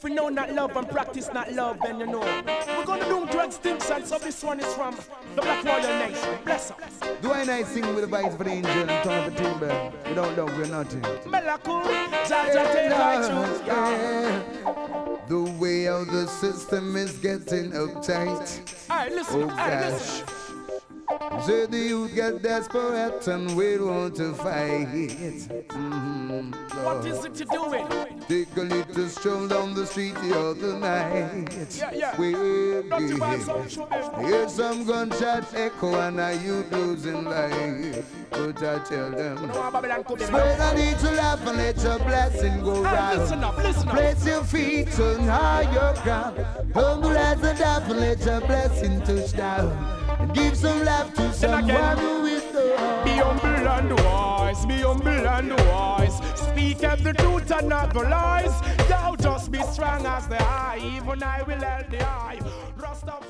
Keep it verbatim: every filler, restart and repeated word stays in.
if we know not love and practice not love, then you know we're gonna do to extinction. So this one is from the Black Royal Nation. Bless up. Do I nice sing with the vibes for the angel and tongue of the timber? Without love, we're nothing. Melaku, Jaja, take my truth. The way how the system is getting uptight. Alright, listen, oh alright, gosh. listen. So the youth get desperate and we want to fight. Mm-hmm. What is it you're doing? Take a little stroll down the street the other night. Yeah, yeah. We're Not hear some gunshots echo and a youth losing life. But I tell them, spread a little laugh and let your blessing go round. Listen up, listen up. Place your feet on higher ground. Humble as a dove and let your blessing touch down. And give some love to someone who is the heart. Be humble and wise, be humble and wise. Speak of the truth and not the lies. Thou just be strong as the eye, even I will help the eye. Rasta